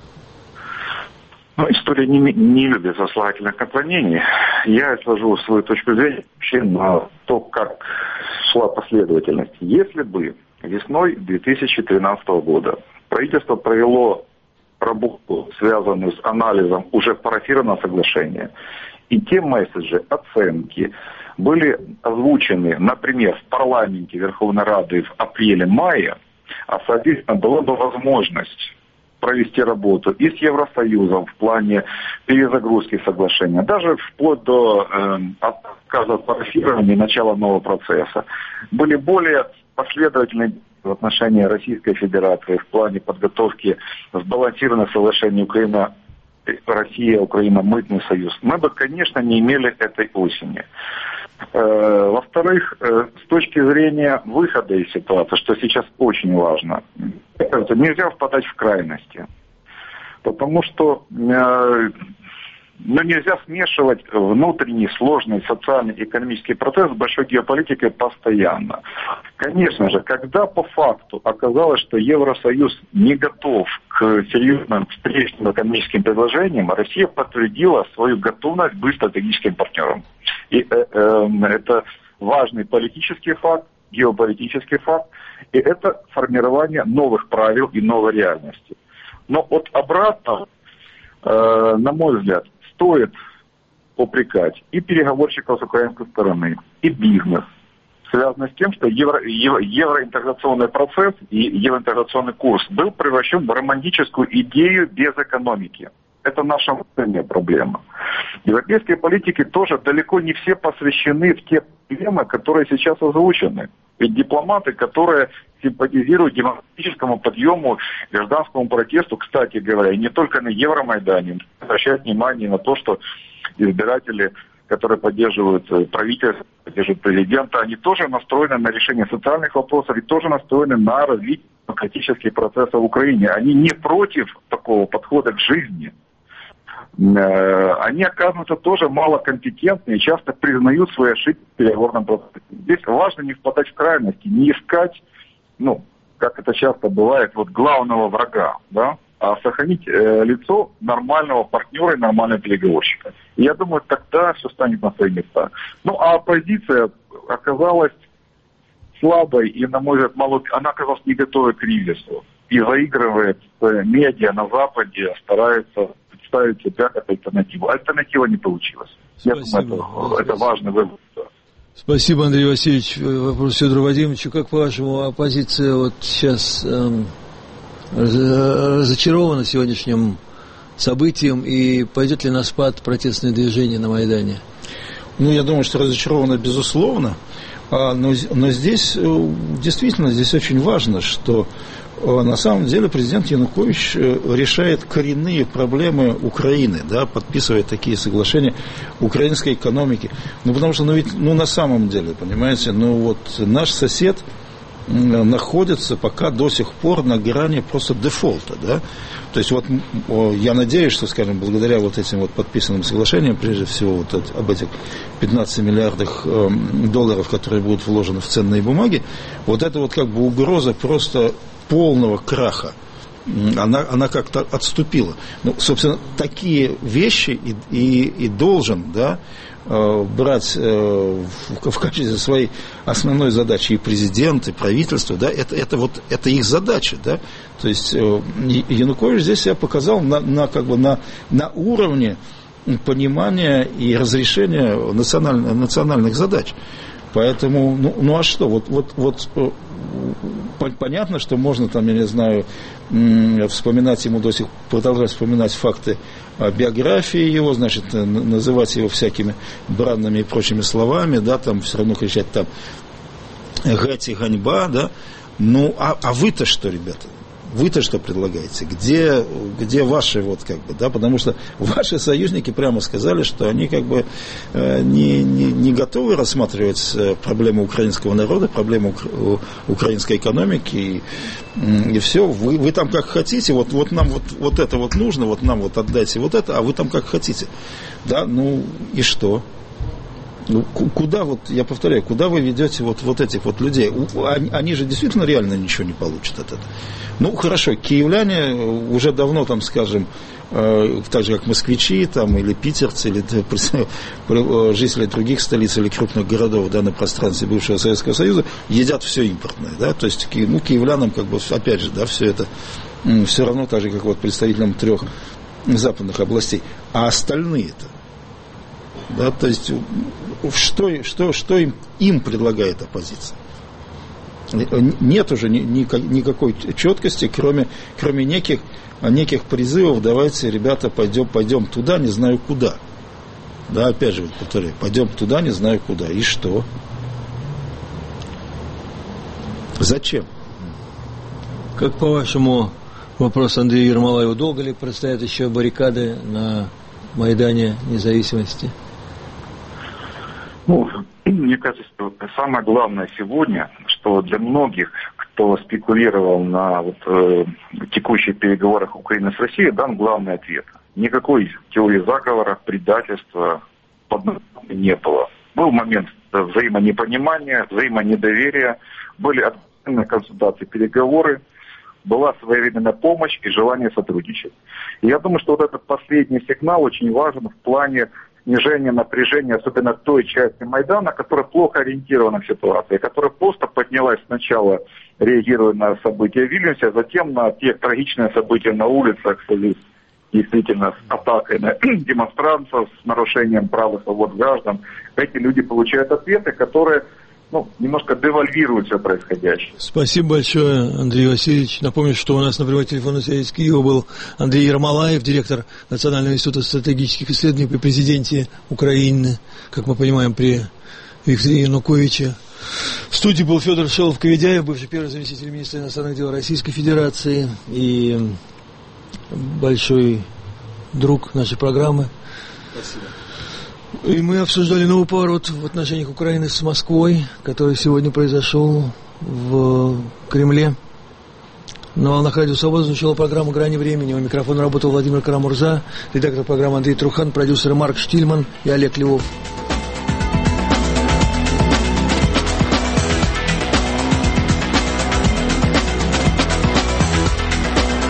История не любит сослагательных наклонений. Я изложу свою точку зрения вообще на то, как шла последовательность. Если бы весной 2013 года правительство провело работу, связанную с анализом уже парафированного соглашения, и те месседжи, оценки были озвучены, например, в парламенте Верховной Рады в апреле-мае, а, соответственно, была бы возможность провести работу и с Евросоюзом в плане перезагрузки соглашения, даже вплоть до отказа от парафирования и начала нового процесса. Были более последовательные в отношении Российской Федерации в плане подготовки сбалансированных соглашений Россия, Украина, Мытный союз. Мы бы, конечно, не имели этой осени. Во-вторых, с точки зрения выхода из ситуации, что сейчас очень важно, нельзя впадать в крайности. Потому что нельзя смешивать внутренний сложный социально-экономический процесс с большой геополитикой постоянно. Конечно же, когда по факту оказалось, что Евросоюз не готов к серьезным встречным экономическим предложениям, Россия подтвердила свою готовность быть стратегическим партнером. И это важный политический факт, геополитический факт, и это формирование новых правил и новой реальности. Но от обратного, на мой взгляд, стоит попрекать и переговорщиков с украинской стороны, и бизнес, связанный с тем, что евроинтеграционный процесс и евроинтеграционный курс был превращен в романтическую идею без экономики. Это наша внутренняя проблема. Европейские политики тоже далеко не все посвящены в те проблемы, которые сейчас озвучены. Ведь дипломаты, которые симпатизируют демократическому подъему, гражданскому протесту, кстати говоря, и не только на Евромайдане, обращают внимание на то, что избиратели, которые поддерживают правительство, поддерживают президента, они тоже настроены на решение социальных вопросов и тоже настроены на развитие демократических процессов в Украине. Они не против такого подхода к жизни. Они, оказывается, тоже малокомпетентны и часто признают свои ошибки в переговорном процессе. Здесь важно не впадать в крайности, не искать, как это часто бывает, главного врага, да, а сохранить лицо нормального партнера и нормального переговорщика. И я думаю, тогда все станет на свои места. А оппозиция оказалась слабой и, на мой взгляд, она оказалась не готовой к кризису. И заигрывает с медиа на Западе, старается представить себя как альтернативу. Альтернатива не получилась. Спасибо. Я думаю, это важный вывод. Спасибо, Андрей Васильевич. Вопрос Федору Вадимовичу. Как, по-вашему, оппозиция сейчас разочарована сегодняшним событием и пойдет ли на спад протестное движение на Майдане? Я думаю, что разочарована безусловно. Но здесь действительно очень важно, что на самом деле президент Янукович решает коренные проблемы Украины, да, подписывает такие соглашения украинской экономики. Потому что, на самом деле, понимаете, наш сосед находится пока до сих пор на грани просто дефолта, да. То есть я надеюсь, что, скажем, благодаря этим подписанным соглашениям, прежде всего об этих 15 миллиардах долларов, которые будут вложены в ценные бумаги, эта угроза просто полного краха, она как-то отступила. Собственно, такие вещи и должен, да, брать в качестве своей основной задачи и президент, и правительство, да, это их задача, да. То есть Янукович здесь себя показал на уровне понимания и разрешения национальных задач. Поэтому, а что, понятно, что можно я не знаю, вспоминать ему продолжать вспоминать факты биографии его, значит, называть его всякими бранными и прочими словами, да, все равно кричать гать и ганьба, да. А вы-то что, ребята? Вы-то что предлагаете? Где ваши да, потому что ваши союзники прямо сказали, что они не готовы рассматривать проблему украинского народа, проблему украинской экономики и все. Вы там как хотите, нам это нужно, нам отдайте это, а вы там как хотите. Да, и что? Куда, я повторяю, куда вы ведете этих людей? Они же действительно реально ничего не получат от этого. Хорошо, киевляне уже давно, скажем, так же, как москвичи, или питерцы, или жители других столиц или крупных городов, да, на пространстве бывшего Советского Союза, едят все импортное, да, то есть, киевлянам, опять же, да, все это все равно так же, как представителям 3 западных областей. А остальные-то, да, то есть, что им предлагает оппозиция? Нет уже никакой четкости, кроме неких призывов: давайте, ребята, пойдем туда, не знаю куда. Да, опять же, повторяю, пойдем туда, не знаю куда. И что? Зачем? Как, по-вашему, вопрос Андрея Ермолаева: долго ли простоят еще баррикады на Майдане Независимости? Мне кажется, что самое главное сегодня, что для многих, кто спекулировал на текущих переговорах Украины с Россией, дан главный ответ. Никакой теории заговора, предательства не было. Был момент взаимонепонимания, взаимонедоверия, были откровенные консультации, переговоры, была своевременная помощь и желание сотрудничать. И я думаю, что этот последний сигнал очень важен в плане снижение напряжения, особенно той части Майдана, которая плохо ориентирована в ситуации, которая просто поднялась сначала, реагируя на события в Вильнюсе, а затем на те трагичные события на улицах действительно с атакой на демонстрантов, с нарушением прав и свобод граждан, эти люди получают ответы, которые немножко девальвируют все происходящее. Спасибо большое, Андрей Васильевич. Напомню, что у нас на прямой телефонной связи с Киева был Андрей Ермолаев, директор Национального института стратегических исследований при президенте Украины, как мы понимаем, при Викторе Януковиче. В студии был Федор Шилов-Коведяев, бывший первый заместитель министра иностранных дел Российской Федерации и большой друг нашей программы. Спасибо. И мы обсуждали новый поворот в отношениях Украины с Москвой, который сегодня произошел в Кремле. На волнах Радио Свобода звучала программа «Грани времени». У микрофона работал Владимир Карамурза, редактор программы Андрей Трухан, продюсеры Марк Штильман и Олег Львов.